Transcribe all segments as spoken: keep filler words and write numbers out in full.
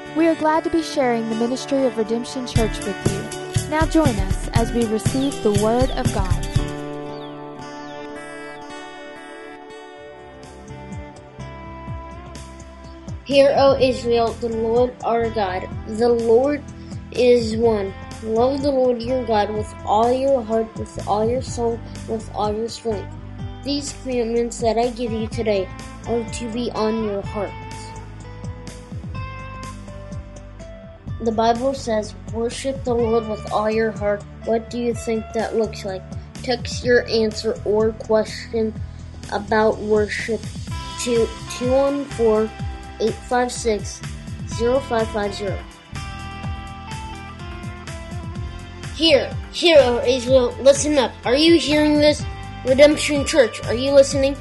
We are glad to be sharing the ministry of Redemption Church with you. Now join us as we receive the Word of God. Hear, O Israel, the Lord our God, the Lord is one. Love the Lord your God with all your heart, with all your soul, with all your strength. These commandments that I give you today are to be on your hearts. The Bible says, worship the Lord with all your heart. What do you think that looks like? Text your answer or question about worship to two one four, eight five six, zero five five zero. Here, here, O Israel, listen up. Are you hearing this? Redemption Church, are you listening?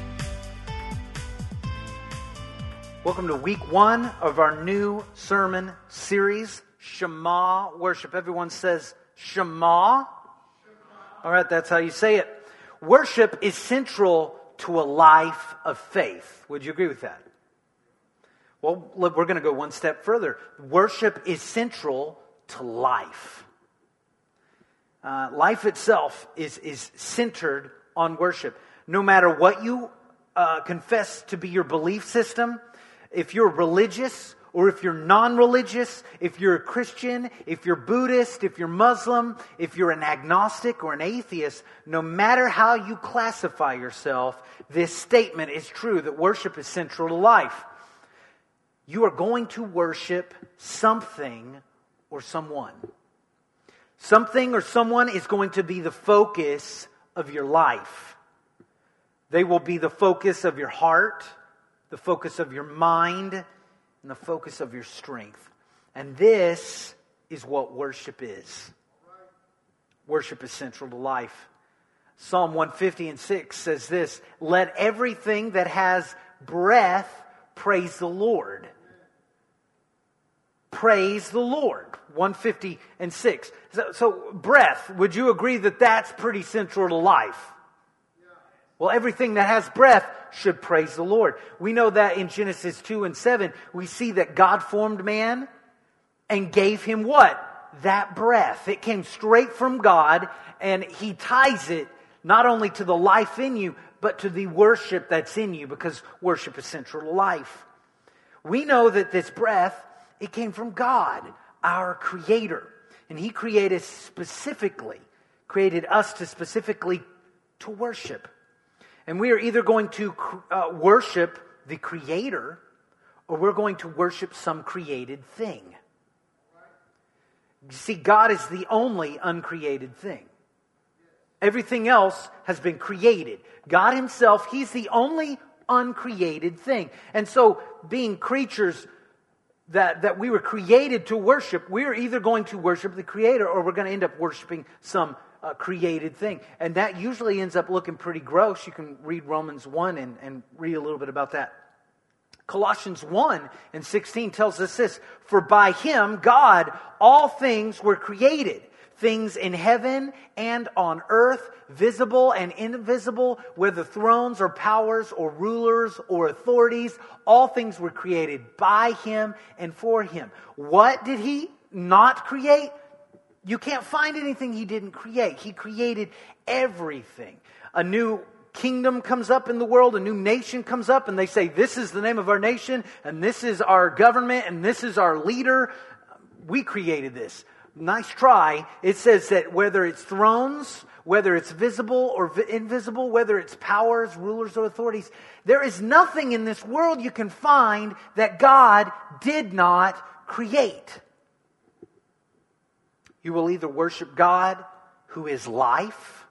Welcome to week one of our new sermon series, Shema Worship. Everyone says Shema. Shema. All right, that's how you say it. Worship is central to a life of faith. Would you agree with that? Well, look, we're going to go one step further. Worship is central to life. Uh, life itself is, is centered on worship. No matter what you uh, confess to be your belief system, if you're religious or if you're non-religious, if you're a Christian, if you're Buddhist, if you're Muslim, if you're an agnostic or an atheist, no matter how you classify yourself, this statement is true that worship is central to life. You are going to worship something or someone. Something or someone is going to be the focus of your life. They will be the focus of your heart, the focus of your mind, and the focus of your strength. And this is what worship is. Worship is central to life. Psalm one fifty and six says this, "Let everything that has breath praise the Lord." Praise the Lord. one fifty and six. So, so breath, would you agree that that's pretty central to life? Well, everything that has breath should praise the Lord. We know that in Genesis two and seven, we see that God formed man and gave him what? That breath. It came straight from God, and He ties it not only to the life in you, but to the worship that's in you, because worship is central to life. We know that this breath, it came from God, our Creator. And He created specifically, created us to specifically to worship. And we are either going to uh, worship the Creator, or we're going to worship some created thing. You see, God is the only uncreated thing. Everything else has been created. God Himself, He's the only uncreated thing. And so, being creatures that, that we were created to worship, we're either going to worship the Creator, or we're going to end up worshiping some uh, created thing. And that usually ends up looking pretty gross. You can read Romans one and, and read a little bit about that. Colossians one and sixteen tells us this, "For by Him, God, all things were created, things in heaven and on earth, visible and invisible, whether thrones or powers or rulers or authorities, all things were created by Him and for Him." What did He not create? You can't find anything He didn't create. He created everything. A new kingdom comes up in the world, a new nation comes up, and they say, this is the name of our nation, and this is our government, and this is our leader. We created this. Nice try. It says that whether it's thrones, whether it's visible or invisible, whether it's powers, rulers, or authorities, there is nothing in this world you can find that God did not create. You will either worship God, who is life.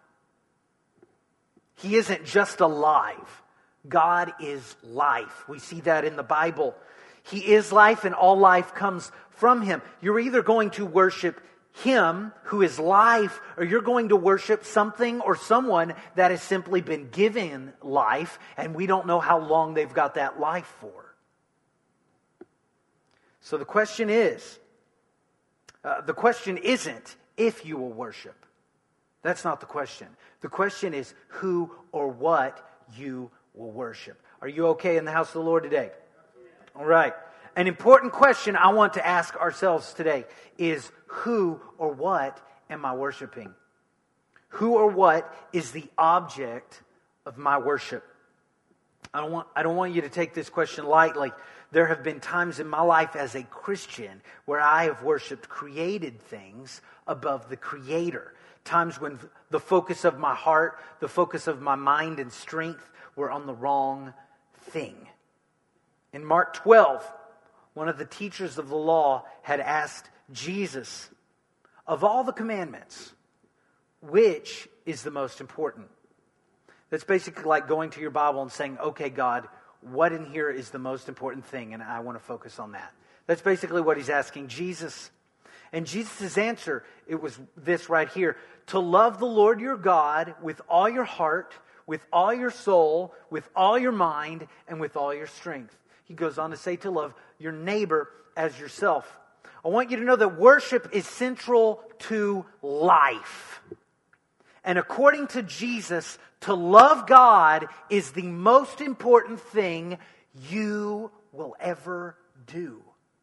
He isn't just alive. God is life. We see that in the Bible. He is life, and all life comes from Him. You're either going to worship Him, who is life, or you're going to worship something or someone that has simply been given life, and we don't know how long they've got that life for. So the question is, uh, the question isn't if you will worship. That's not the question. The question is who or what you will worship. Are you okay in the house of the Lord today? All right. an important question I want to ask ourselves today is, who or what am I worshiping? Who or what is the object of my worship? I don't want, I don't want you to take this question lightly. There have been times in my life as a Christian where I have worshiped created things above the Creator. Times when the focus of my heart, the focus of my mind and strength were on the wrong thing. In Mark twelve, one of the teachers of the law had asked Jesus, of all the commandments, which is the most important? That's basically like going to your Bible and saying, okay, God, what in here is the most important thing? And I want to focus on that. That's basically what he's asking Jesus. And Jesus' answer, it was this right here. To love the Lord your God with all your heart, with all your soul, with all your mind, and with all your strength. He goes on to say to love your neighbor as yourself. I want you to know that worship is central to life. And according to Jesus, to love God is the most important thing you will ever do.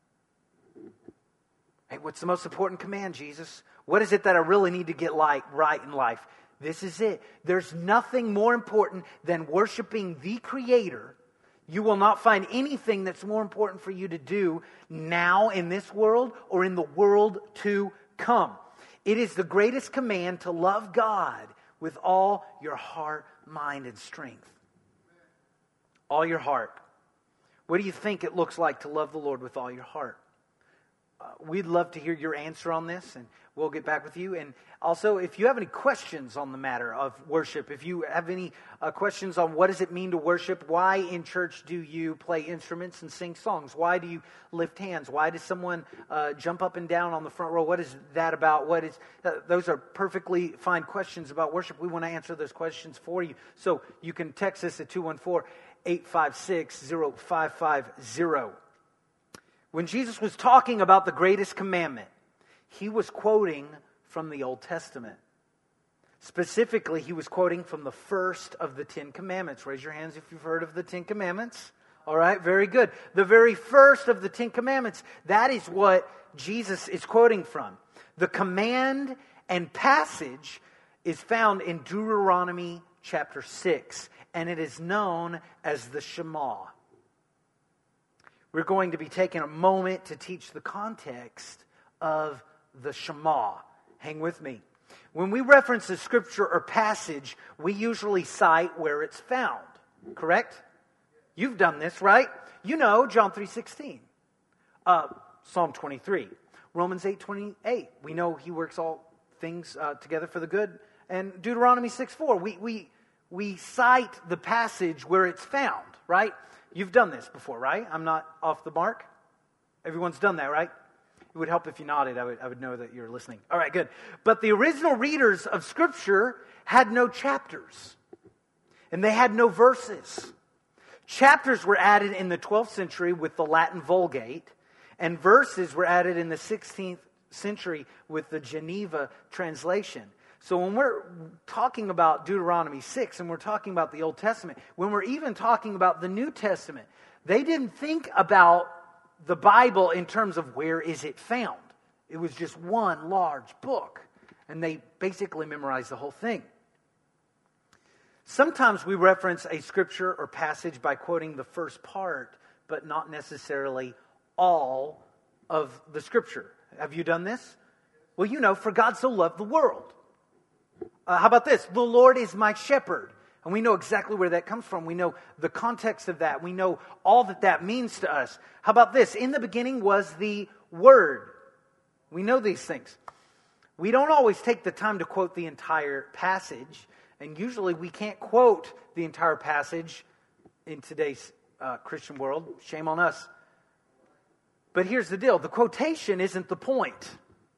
Hey, what's the most important command, Jesus? What is it that I really need to get like right in life? This is it. There's nothing more important than worshiping the Creator. You will not find anything that's more important for you to do now in this world or in the world to come. It is the greatest command to love God with all your heart, mind, and strength. All your heart. What do you think it looks like to love the Lord with all your heart? Uh, we'd love to hear your answer on this, and we'll get back with you. And also, if you have any questions on the matter of worship, if you have any uh, questions on what does it mean to worship, why in church do you play instruments and sing songs? Why do you lift hands? Why does someone uh, jump up and down on the front row? What is that about? What is uh, those are perfectly fine questions about worship. We want to answer those questions for you. So you can text us at two one four, eight five six, zero five five zero. When Jesus was talking about the greatest commandment, he was quoting from the Old Testament. Specifically, he was quoting from the first of the Ten Commandments. Raise your hands if you've heard of the Ten Commandments. All right, very good. The very first of the Ten Commandments, that is what Jesus is quoting from. The command and passage is found in Deuteronomy chapter six, and it is known as the Shema. We're going to be taking a moment to teach the context of the Shema. Hang with me. When we reference a scripture or passage, we usually cite where it's found. Correct? You've done this, right? You know John three sixteen. Uh, Psalm twenty-three. Romans eight twenty-eight. We know he works all things uh, together for the good. And Deuteronomy six four. We, we, we cite the passage where it's found, right? You've done this before, right? I'm not off the mark. Everyone's done that, right? It would help if you nodded. I would, I would know that you're listening. All right, good. But the original readers of Scripture had no chapters. And they had no verses. Chapters were added in the twelfth century with the Latin Vulgate. And verses were added in the sixteenth century with the Geneva translation. So when we're talking about Deuteronomy six and we're talking about the Old Testament, when we're even talking about the New Testament, they didn't think about the Bible in terms of where is it found. It was just one large book, and they basically memorized the whole thing. Sometimes we reference a scripture or passage by quoting the first part, but not necessarily all of the scripture. Have you done this? Well, you know, for God so loved the world. Uh, how about this? The Lord is my shepherd. And we know exactly where that comes from. We know the context of that. We know all that that means to us. How about this? In the beginning was the Word. We know these things. We don't always take the time to quote the entire passage. And usually we can't quote the entire passage in today's uh, Christian world. Shame on us. But here's the deal. The quotation isn't the point.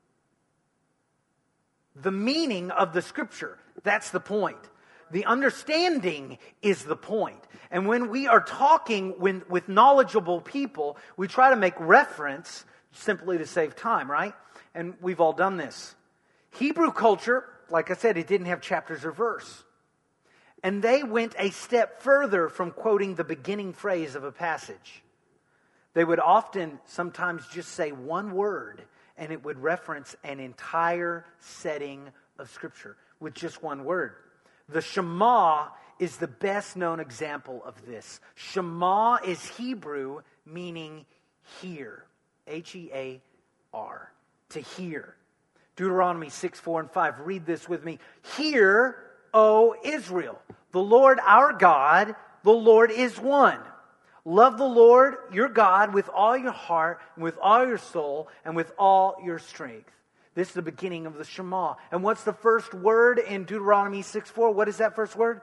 The meaning of the scripture, that's the point. The understanding is the point. And when we are talking when, with knowledgeable people, we try to make reference simply to save time, right? And we've all done this. Hebrew culture, like I said, it didn't have chapters or verse. And they went a step further from quoting the beginning phrase of a passage. They would often sometimes just say one word, and it would reference an entire setting of Scripture with just one word. The Shema is the best known example of this. Shema is Hebrew meaning hear. H E A R. To hear. Deuteronomy six, four, and five. Read this with me. Hear, O Israel, the Lord our God, the Lord is one. Love the Lord your God with all your heart, and with all your soul, and with all your strength. This is the beginning of the Shema. And what's the first word in Deuteronomy six, four? What is that first word?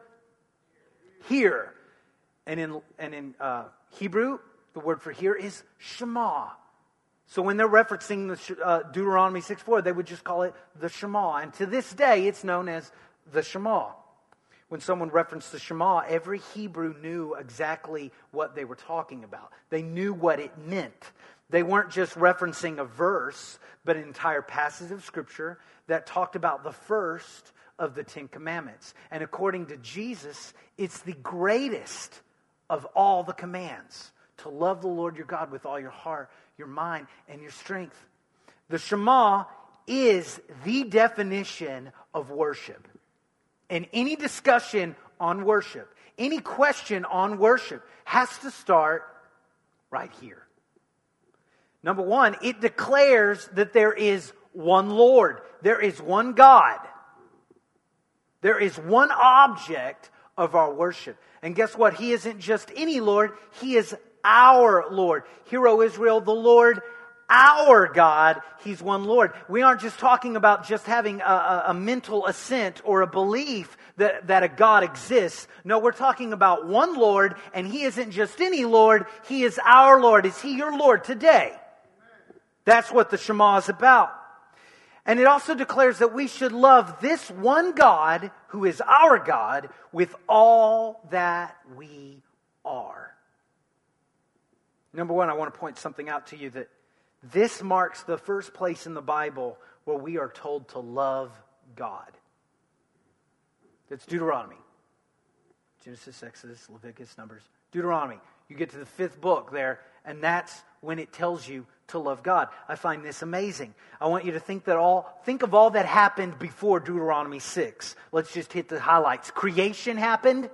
Hear. And in, and in uh, Hebrew, the word for hear is Shema. So when they're referencing the uh, Deuteronomy six, four, they would just call it the Shema. And to this day, it's known as the Shema. When someone referenced the Shema, every Hebrew knew exactly what they were talking about. They knew what it meant. They weren't just referencing a verse, but an entire passage of Scripture that talked about the first of the Ten Commandments. And according to Jesus, it's the greatest of all the commands, to love the Lord your God with all your heart, your mind, and your strength. The Shema is the definition of worship. And any discussion on worship, any question on worship has to start right here. Number one, it declares that there is one Lord. There is one God. There is one object of our worship. And guess what? He isn't just any Lord. He is our Lord. Hear, O Israel, the Lord our God, He's one Lord. We aren't just talking about just having a, a, a mental assent or a belief that, that a God exists. No, we're talking about one Lord, and He isn't just any Lord. He is our Lord. Is He your Lord today? That's what the Shema is about. And it also declares that we should love this one God, who is our God, with all that we are. Number one, I want to point something out to you, that this marks the first place in the Bible where we are told to love God. It's Deuteronomy. Genesis, Exodus, Leviticus, Numbers. Deuteronomy. You get to the fifth book there, and that's when it tells you to love God. I find this amazing. I want you to think that all think of all that happened before Deuteronomy six. Let's just hit the highlights. Creation happened.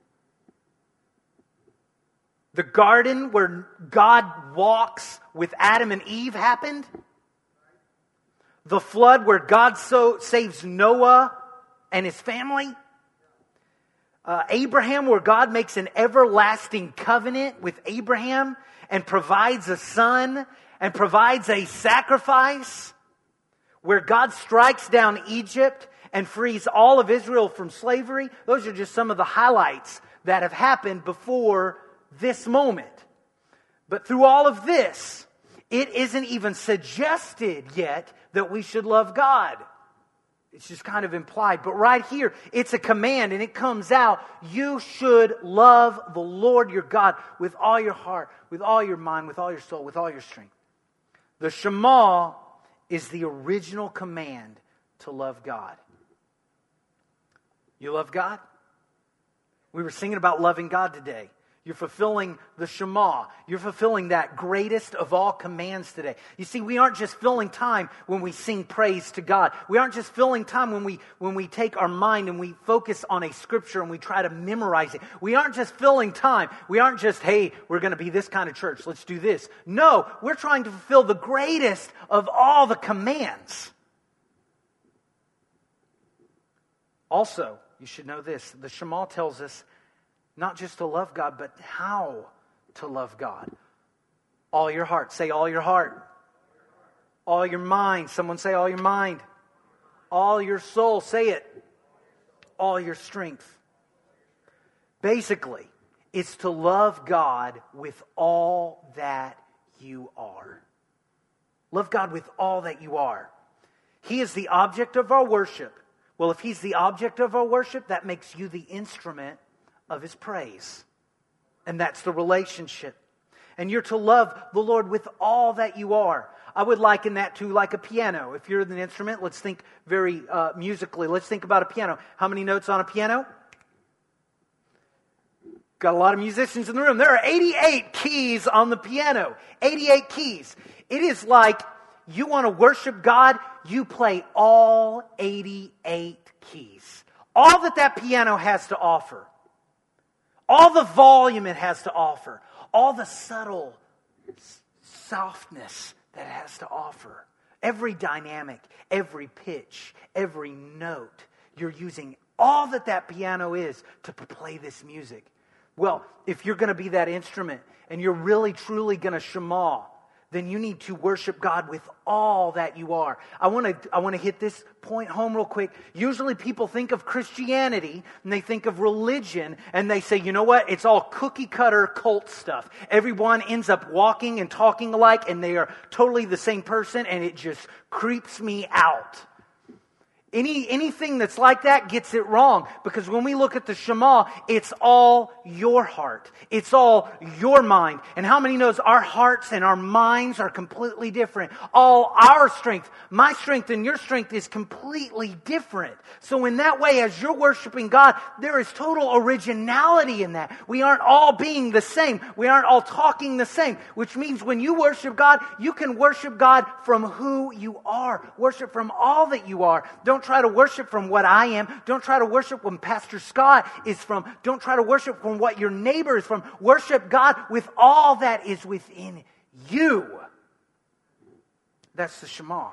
The garden where God walks with Adam and Eve happened. The flood where God so saves Noah and his family. Uh, Abraham, where God makes an everlasting covenant with Abraham and provides a son and provides a sacrifice. Where God strikes down Egypt and frees all of Israel from slavery. Those are just some of the highlights that have happened before this moment. But through all of this, it isn't even suggested yet that we should love God. It's just kind of implied. But right here, it's a command, and it comes out. You should love the Lord your God with all your heart, with all your mind, with all your soul, with all your strength. The Shema is the original command to love God. You love God? We were singing about loving God today. You're fulfilling the Shema. You're fulfilling that greatest of all commands today. You see, we aren't just filling time when we sing praise to God. We aren't just filling time when we when we take our mind and we focus on a scripture and we try to memorize it. We aren't just filling time. We aren't just, hey, we're going to be this kind of church. Let's do this. No, we're trying to fulfill the greatest of all the commands. Also, you should know this. The Shema tells us not just to love God, but how to love God. All your heart. Say all your heart. All your mind. Someone say all your mind. All your soul. Say it. All your strength. Basically, it's to love God with all that you are. Love God with all that you are. He is the object of our worship. Well, if He's the object of our worship, that makes you the instrument of His praise. And that's the relationship. And you're to love the Lord with all that you are. I would liken that to like a piano. If you're an instrument, let's think very uh, musically. Let's think about a piano. How many notes on a piano? got a lot of musicians in the room. There are eighty-eight keys on the piano. eighty-eight keys. It is like you want to worship God, you play all eighty-eight keys. All that that piano has to offer. All the volume it has to offer. All the subtle softness that it has to offer. Every dynamic, every pitch, every note. You're using all that that piano is to play this music. Well, if you're going to be that instrument and you're really truly going to shema, then you need to worship God with all that you are. I want to I want to hit this point home real quick. Usually people think of Christianity and they think of religion and they say, you know what? It's all cookie cutter cult stuff. Everyone ends up walking and talking alike and they are totally the same person, and it just creeps me out. Any anything that's like that gets it wrong, because when we look at the Shema, it's all your heart. It's all your mind. And how many knows our hearts and our minds are completely different? All our strength, my strength and your strength is completely different. So in that way, as you're worshiping God, there is total originality in that. We aren't all being the same. We aren't all talking the same, which means when you worship God, you can worship God from who you are. Worship from all that you are. Don't try to worship from what I am. Don't try to worship when Pastor Scott is from. Don't try to worship from what your neighbor is from. Worship God with all that is within you. That's the Shema.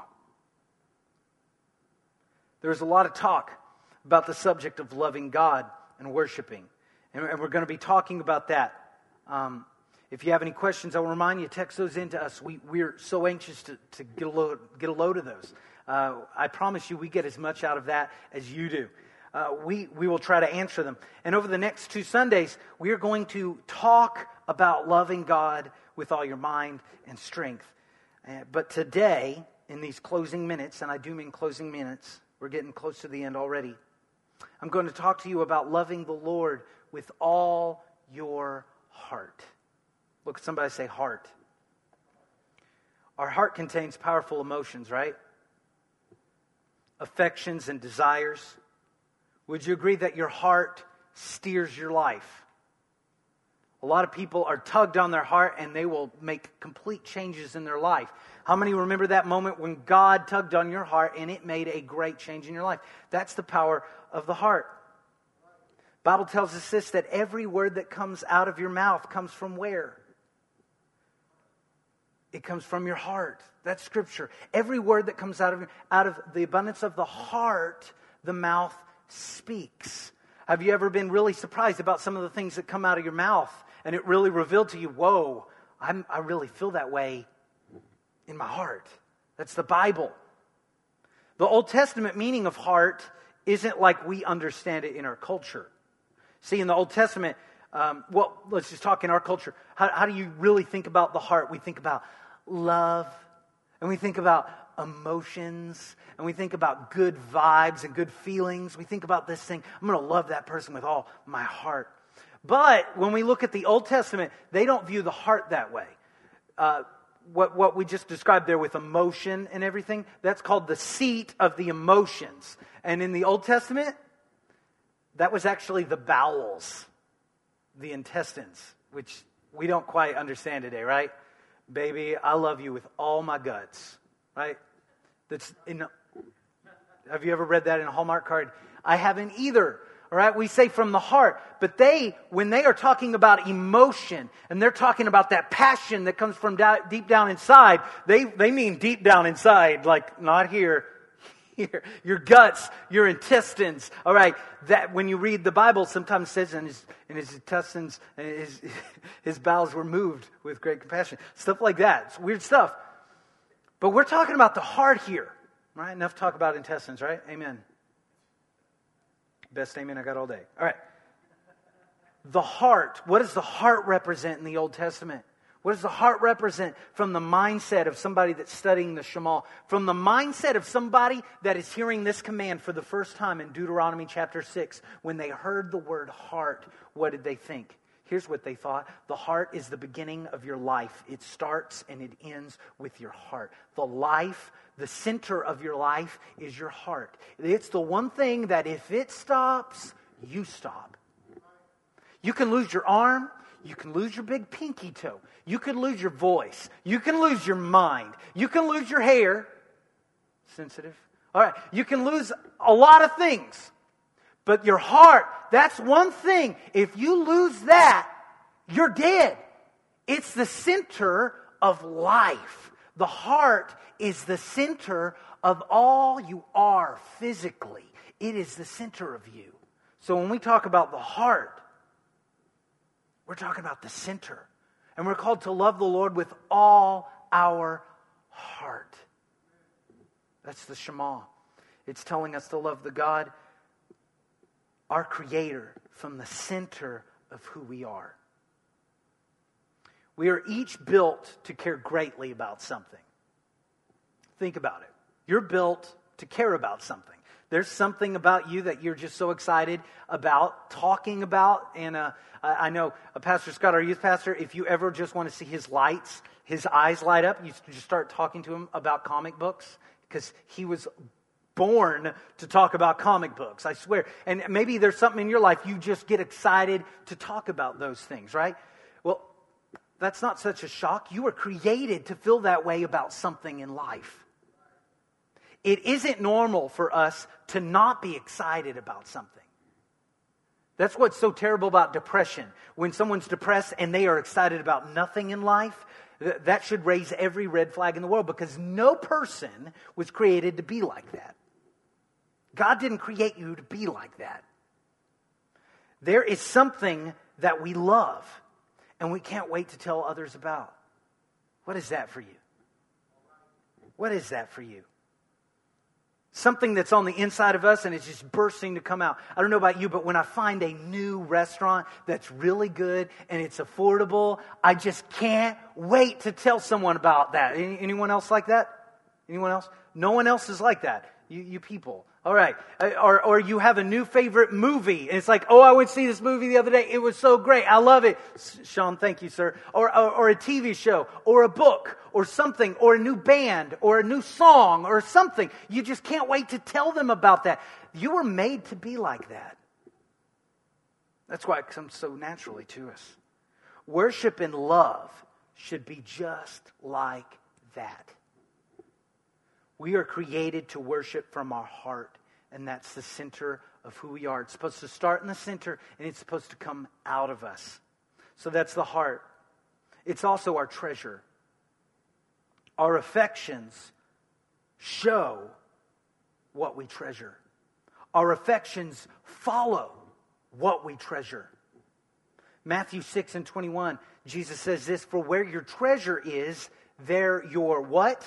There's a lot of talk about the subject of loving God and worshiping. And we're going to be talking about that. Um, if you have any questions, I will remind you, text those in to us. We, we're so anxious to, to get, a load, get a load of those. Uh, I promise you we get as much out of that as you do. Uh, we, we will try to answer them. And over the next two Sundays, we are going to talk about loving God with all your mind and strength. Uh, but today, in these closing minutes, and I do mean closing minutes, we're getting close to the end already, I'm going to talk to you about loving the Lord with all your heart. Look at somebody, say heart. Our heart contains powerful emotions, right? Affections and desires. Would you agree that your heart steers your life? A lot of people are tugged on their heart and they will make complete changes in their life. How many remember that moment when God tugged on your heart and it made a great change in your life? That's the power of the heart. The Bible tells us this, that every word that comes out of your mouth comes from where? It comes from your heart. That's Scripture. Every word that comes out of out of the abundance of the heart, the mouth speaks. Have you ever been really surprised about some of the things that come out of your mouth, and it really revealed to you, whoa, I'm, I really feel that way in my heart? That's the Bible. The Old Testament meaning of heart isn't like we understand it in our culture. See, in the Old Testament, um, well, let's just talk in our culture. How, how do you really think about the heart? We think about love, and we think about emotions, and we think about good vibes and good feelings. We think about this thing, I'm going to love that person with all my heart. But when we look at the Old Testament, they don't view the heart that way. Uh, what, what we just described there with emotion and everything, that's called the seat of the emotions. And in the Old Testament, that was actually the bowels, the intestines, which we don't quite understand today, right? Baby, I love you with all my guts, right? That's in. Have you ever read that in a Hallmark card? I haven't either. All right, we say from the heart, but they, when they are talking about emotion and they're talking about that passion that comes from da- deep down inside, they they mean deep down inside, like not here. Here, your guts, your intestines. All right, that when you read the Bible, sometimes it says in his, in his intestines, and his, his bowels were moved with great compassion. Stuff like that. It's weird stuff. But we're talking about the heart here. Right? Enough talk about intestines, right? Amen. Best amen I got all day. All right. The heart. What does the heart represent in the Old Testament? What does the heart represent from the mindset of somebody that's studying the Shema? From the mindset of somebody that is hearing this command for the first time in Deuteronomy chapter six. When they heard the word heart, what did they think? Here's what they thought. The heart is the beginning of your life. It starts and it ends with your heart. The life, the center of your life is your heart. It's the one thing that if it stops, you stop. You can lose your arm. You can lose your big pinky toe. You can lose your voice. You can lose your mind. You can lose your hair. Sensitive. All right. You can lose a lot of things. But your heart, that's one thing. If you lose that, you're dead. It's the center of life. The heart is the center of all you are physically. It is the center of you. So when we talk about the heart, we're talking about the center. And we're called to love the Lord with all our heart. That's the Shema. It's telling us to love the God, our Creator, from the center of who we are. We are each built to care greatly about something. Think about it. You're built to care about something. There's something about you that you're just so excited about talking about. And uh, I know uh, Pastor Scott, our youth pastor, if you ever just want to see his lights, his eyes light up, you just start talking to him about comic books, because he was born to talk about comic books, I swear. And maybe there's something in your life you just get excited to talk about those things, right? Well, that's not such a shock. You were created to feel that way about something in life. It isn't normal for us to not be excited about something. That's what's so terrible about depression. When someone's depressed and they are excited about nothing in life, th- that should raise every red flag in the world, because no person was created to be like that. God didn't create you to be like that. There is something that we love and we can't wait to tell others about. What is that for you? What is that for you? Something that's on the inside of us and it's just bursting to come out. I don't know about you, but when I find a new restaurant that's really good and it's affordable, I just can't wait to tell someone about that. Any, anyone else like that? Anyone else? No one else is like that. You, you people. All right. Or, or you have a new favorite movie and it's like, oh, I went to see this movie the other day. It was so great. I love it. Sean, thank you, sir. Or, or, or a T V show or a book or something, or a new band or a new song or something. You just can't wait to tell them about that. You were made to be like that. That's why it comes so naturally to us. Worship and love should be just like that. We are created to worship from our heart, and that's the center of who we are. It's supposed to start in the center, and it's supposed to come out of us. So that's the heart. It's also our treasure. Our affections show what we treasure. Our affections follow what we treasure. Matthew six and twenty-one, Jesus says this, for where your treasure is, there your what?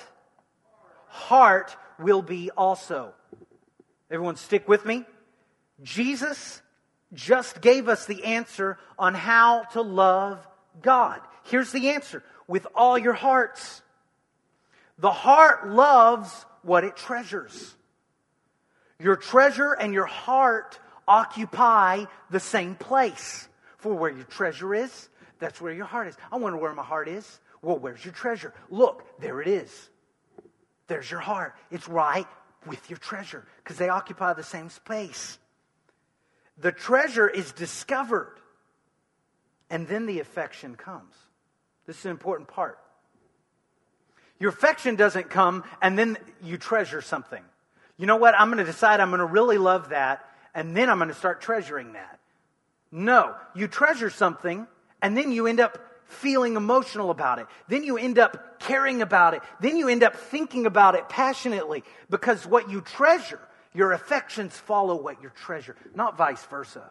Heart will be also. Everyone stick with me. Jesus just gave us the answer on how to love God. Here's the answer. With all your hearts. The heart loves what it treasures. Your treasure and your heart occupy the same place. For where your treasure is, that's where your heart is. I wonder where my heart is. Well, where's your treasure? Look, there it is. There's your heart. It's right with your treasure because they occupy the same space. The treasure is discovered, and then the affection comes. This is an important part. Your affection doesn't come and then you treasure something. You know what? I'm going to decide I'm going to really love that, and then I'm going to start treasuring that. No, you treasure something, and then you end up feeling emotional about it. Then you end up caring about it. Then you end up thinking about it passionately, because what you treasure, your affections follow what you treasure, not vice versa.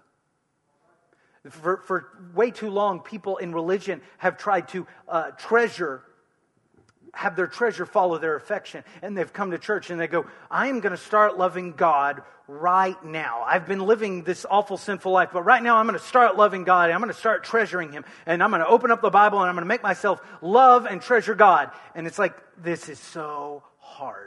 For, for way too long, people in religion have tried to uh, treasure have their treasure follow their affection. And they've come to church and they go, I am going to start loving God right now. I've been living this awful sinful life, but right now I'm going to start loving God, and I'm going to start treasuring Him, and I'm going to open up the Bible and I'm going to make myself love and treasure God. And it's like, this is so hard.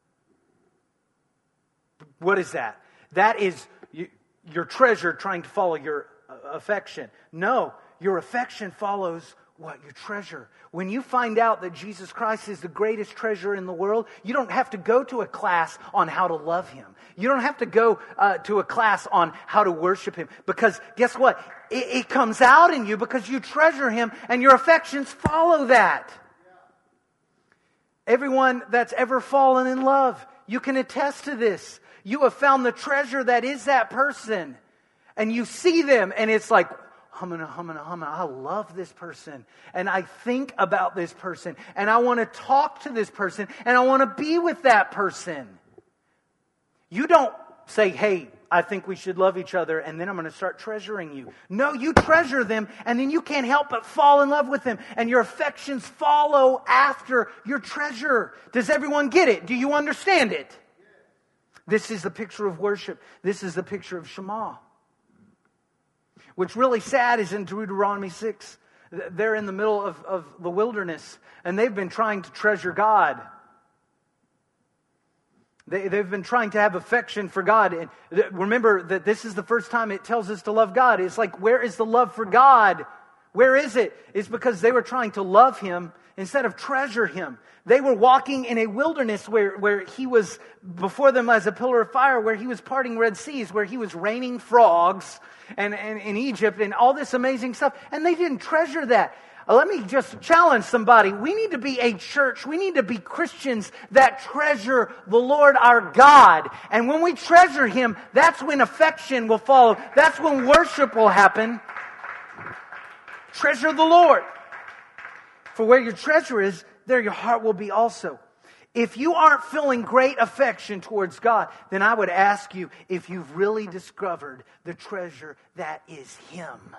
What is that? That is your treasure trying to follow your affection. No, your affection follows what? Your treasure. When you find out that Jesus Christ is the greatest treasure in the world, you don't have to go to a class on how to love Him. You don't have to go uh, to a class on how to worship Him. Because guess what? It, it comes out in you because you treasure Him and your affections follow that. Everyone that's ever fallen in love, you can attest to this. You have found the treasure that is that person. And you see them and it's like, humming, humming, humming. I love this person. And I think about this person. And I want to talk to this person. And I want to be with that person. You don't say, hey, I think we should love each other. And then I'm going to start treasuring you. No, you treasure them. And then you can't help but fall in love with them. And your affections follow after your treasure. Does everyone get it? Do you understand it? This is the picture of worship. This is the picture of Shema. What's really sad is in Deuteronomy six. They're in the middle of, of the wilderness. And they've been trying to treasure God. They, they've been trying to have affection for God. And remember that this is the first time it tells us to love God. It's like, where is the love for God? Where is it? It's because they were trying to love Him instead of treasure Him. They were walking in a wilderness where, where He was before them as a pillar of fire, where He was parting Red Seas, where He was raining frogs and, and in Egypt and all this amazing stuff. And they didn't treasure that. Uh, let me just challenge somebody. We need to be a church. We need to be Christians that treasure the Lord our God. And when we treasure Him, that's when affection will follow. That's when worship will happen. Treasure the Lord. For where your treasure is, there your heart will be also. If you aren't feeling great affection towards God, then I would ask you if you've really discovered the treasure that is Him.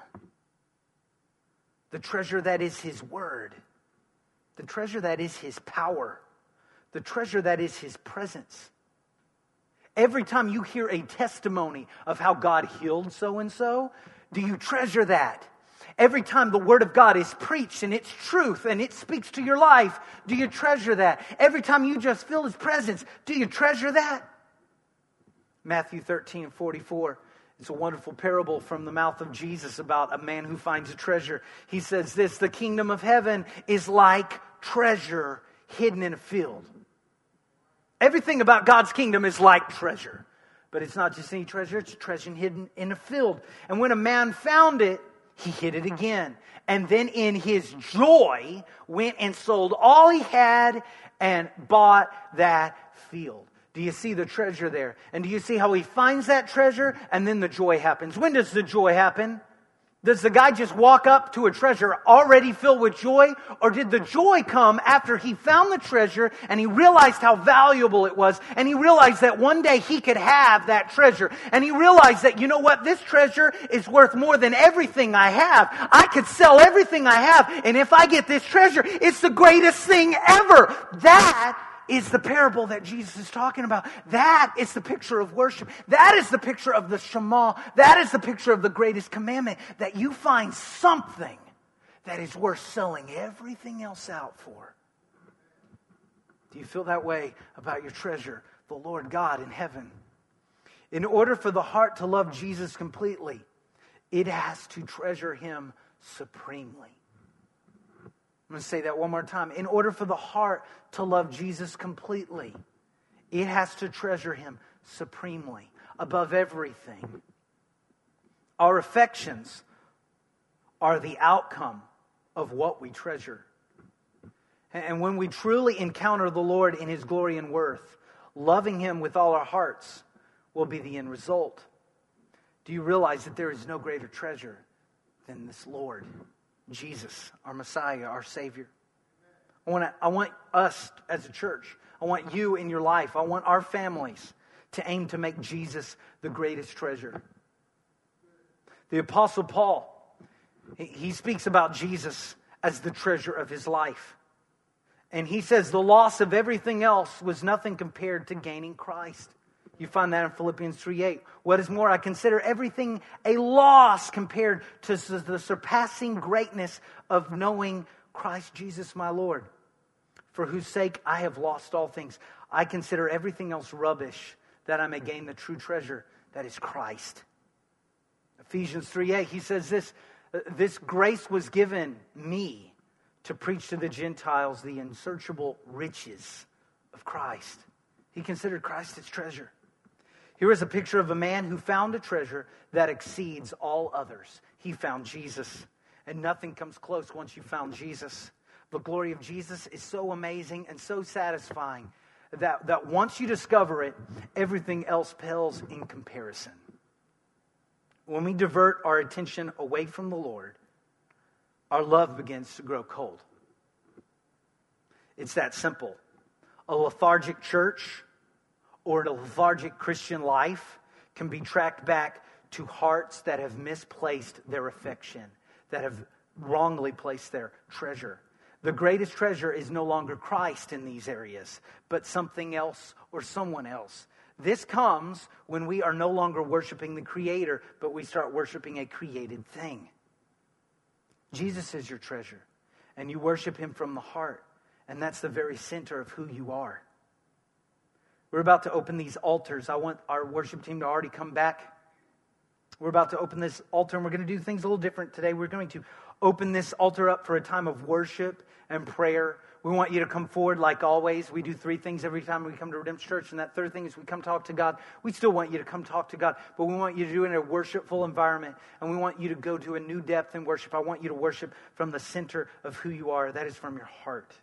The treasure that is His Word. The treasure that is His power. The treasure that is His presence. Every time you hear a testimony of how God healed so-and-so, do you treasure that? Every time the Word of God is preached and it's truth and it speaks to your life, do you treasure that? Every time you just feel His presence, do you treasure that? Matthew thirteen forty-four. It's a wonderful parable from the mouth of Jesus about a man who finds a treasure. He says this, the kingdom of heaven is like treasure hidden in a field. Everything about God's kingdom is like treasure. But it's not just any treasure, it's treasure hidden in a field. And when a man found it, he hid it again. And then in his joy, went and sold all he had and bought that field. Do you see the treasure there? And do you see how he finds that treasure? And then the joy happens. When does the joy happen? Does the guy just walk up to a treasure already filled with joy? Or did the joy come after he found the treasure and he realized how valuable it was? And he realized that one day he could have that treasure. And he realized that, you know what? This treasure is worth more than everything I have. I could sell everything I have. And if I get this treasure, it's the greatest thing ever. That is the parable that Jesus is talking about. That is the picture of worship. That is the picture of the Shema. That is the picture of the greatest commandment. That you find something that is worth selling everything else out for. Do you feel that way about your treasure, the Lord God in heaven? In order for the heart to love Jesus completely, it has to treasure Him supremely. I'm going to say that one more time. In order for the heart to love Jesus completely, it has to treasure Him supremely, above everything. Our affections are the outcome of what we treasure. And when we truly encounter the Lord in His glory and worth, loving Him with all our hearts will be the end result. Do you realize that there is no greater treasure than this Lord, Jesus, our Messiah, our Savior? I want to, I want us as a church, I want you in your life, I want our families to aim to make Jesus the greatest treasure. The Apostle Paul, he, he speaks about Jesus as the treasure of his life. And he says the loss of everything else was nothing compared to gaining Christ. You find that in Philippians three eight. What is more, I consider everything a loss compared to the surpassing greatness of knowing Christ Jesus my Lord, for whose sake I have lost all things. I consider everything else rubbish, that I may gain the true treasure that is Christ. Ephesians three eight, he says this, this grace was given me to preach to the Gentiles the unsearchable riches of Christ. He considered Christ his treasure. Here is a picture of a man who found a treasure that exceeds all others. He found Jesus, and nothing comes close once you found Jesus. The glory of Jesus is so amazing and so satisfying that, that once you discover it, everything else pales in comparison. When we divert our attention away from the Lord, our love begins to grow cold. It's that simple. A lethargic church or a lethargic Christian life can be tracked back to hearts that have misplaced their affection, that have wrongly placed their treasure. The greatest treasure is no longer Christ in these areas, but something else or someone else. This comes when we are no longer worshiping the Creator, but we start worshiping a created thing. Jesus is your treasure, and you worship him from the heart, and that's the very center of who you are. We're about to open these altars. I want our worship team to already come back. We're about to open this altar, and we're going to do things a little different today. We're going to open this altar up for a time of worship and prayer. We want you to come forward like always. We do three things every time we come to Redemption Church, and that third thing is we come talk to God. We still want you to come talk to God, but we want you to do it in a worshipful environment, and we want you to go to a new depth in worship. I want you to worship from the center of who you are. That is from your heart.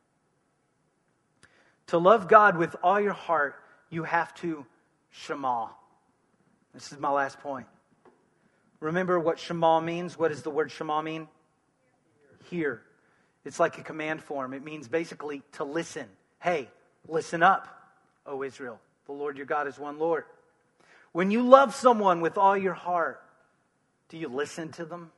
To love God with all your heart, you have to Shema. This is my last point. Remember what Shema means? What does the word Shema mean? Hear. It's like a command form. It means basically to listen. Hey, listen up, O Israel. The Lord your God is one Lord. When you love someone with all your heart, do you listen to them?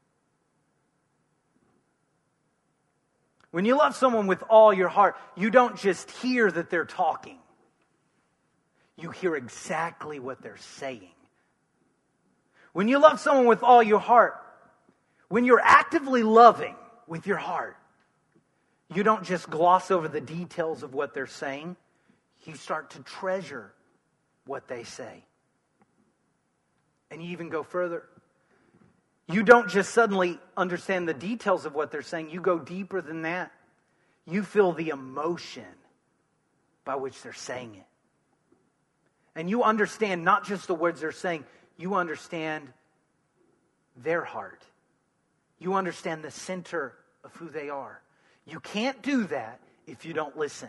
When you love someone with all your heart, you don't just hear that they're talking. You hear exactly what they're saying. When you love someone with all your heart, when you're actively loving with your heart, you don't just gloss over the details of what they're saying. You start to treasure what they say. And you even go further. You don't just suddenly understand the details of what they're saying. You go deeper than that. You feel the emotion by which they're saying it. And you understand not just the words they're saying, you understand their heart. You understand the center of who they are. You can't do that if you don't listen.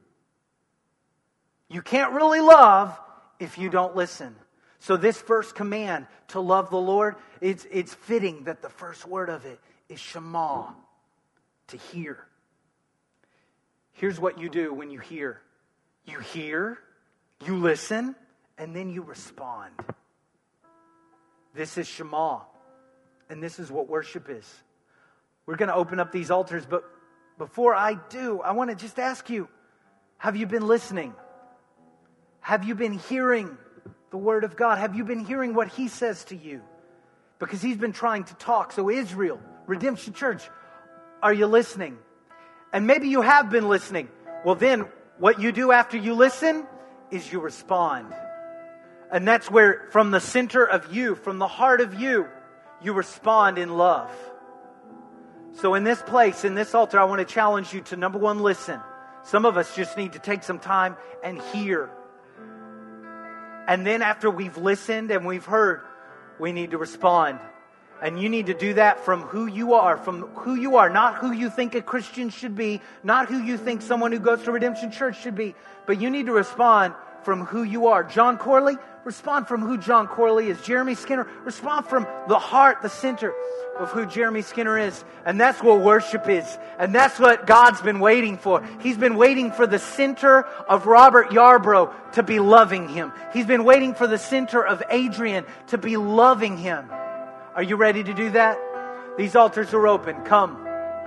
You can't really love if you don't listen. So this first command to love the Lord, it's, it's fitting that the first word of it is Shema, to hear. Here's what you do when you hear. You hear, you listen, and then you respond. This is Shema, and this is what worship is. We're going to open up these altars, but before I do, I want to just ask you, have you been listening? Have you been hearing the Word of God? Have you been hearing what He says to you? Because He's been trying to talk. So Israel, Redemption Church, are you listening? And maybe you have been listening. Well then, what you do after you listen is you respond. And that's where, from the center of you, from the heart of you, you respond in love. So in this place, in this altar, I want to challenge you to, number one, listen. Some of us just need to take some time and hear. And then after we've listened and we've heard, we need to respond. And you need to do that from who you are, from who you are, not who you think a Christian should be, not who you think someone who goes to Redemption Church should be, but you need to respond from who you are. John Corley, respond from who John Corley is. Jeremy Skinner, respond from the heart, the center of who Jeremy Skinner is. And that's what worship is. And that's what God's been waiting for. He's been waiting for the center of Robert Yarbrough to be loving Him. He's been waiting for the center of Adrian to be loving Him. Are you ready to do that? These altars are open. Come.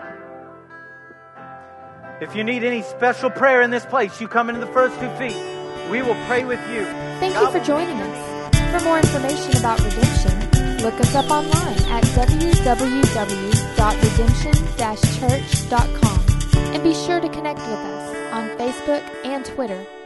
If you need any special prayer in this place, you come into the first two feet. We will pray with you. Thank God you for joining us. For more information about Redemption, look us up online at w w w dot redemption dash church dot com and be sure to connect with us on Facebook and Twitter.